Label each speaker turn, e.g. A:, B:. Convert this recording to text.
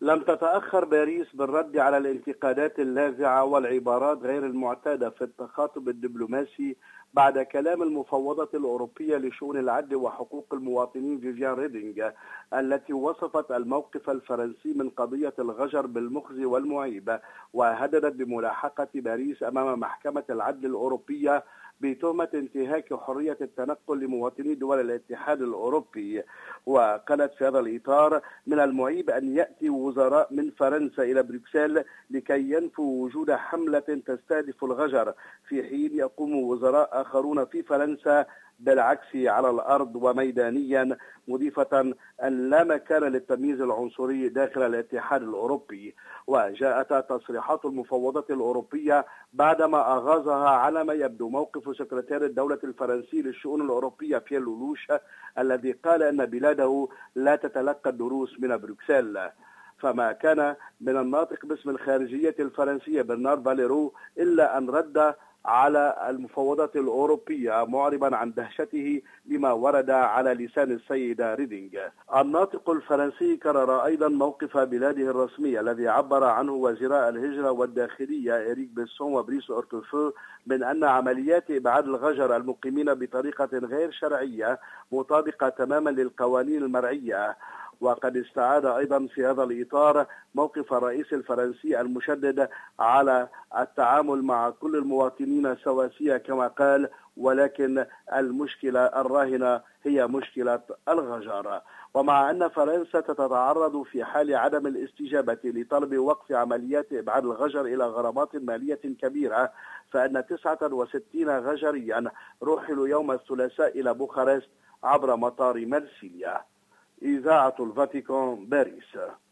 A: لم تتأخر باريس بالرد على الانتقادات اللاذعة والعبارات غير المعتادة في التخاطب الدبلوماسي بعد كلام المفوضة الأوروبية لشؤون العدل وحقوق المواطنين فيفيان ريدينغ، التي وصفت الموقف الفرنسي من قضية الغجر بالمخزي والمعيب، وهددت بملاحقة باريس أمام محكمة العدل الأوروبية بتهمة انتهاك حرية التنقل لمواطني دول الاتحاد الأوروبي. وقالت في هذا الإطار: من المعيب أن يأتي وزراء من فرنسا إلى بروكسل لكي ينفوا وجود حملة تستهدف الغجر، في حين يقوم وزراء آخرون في فرنسا بالعكس على الأرض وميدانيا، مضيفة أن لا مكان للتمييز العنصري داخل الاتحاد الأوروبي. وجاءت تصريحات المفوضة الأوروبية بعدما أغاظها على ما يبدو موقف سكرتير الدولة الفرنسي للشؤون الأوروبية بيير لولوش، الذي قال أن بلاده لا تتلقى الدروس من بروكسل. فما كان من الناطق باسم الخارجية الفرنسية برنار فاليرو إلا أن رد على المفوضة الأوروبية معربا عن دهشته لما ورد على لسان السيدة ريدينغ. الناطق الفرنسي كرر أيضا موقف بلاده الرسمي الذي عبر عنه وزراء الهجرة والداخلية إريك بيسون وبريس أورتوفو من أن عمليات إبعاد الغجر المقيمين بطريقة غير شرعية مطابقة تماما للقوانين المرعية. وقد استعاد أيضا في هذا الإطار موقف الرئيس الفرنسي المشدد على التعامل مع كل المواطنين سواسية كما قال، ولكن المشكلة الراهنة هي مشكلة الغجر. ومع أن فرنسا تتعرض في حال عدم الاستجابة لطلب وقف عمليات إبعاد الغجر إلى غرامات مالية كبيرة، فإن 69 غجريا رحلوا يوم الثلاثاء إلى بوخارست عبر مطار مرسيليا. إذاعة الفاتيكان، باريس.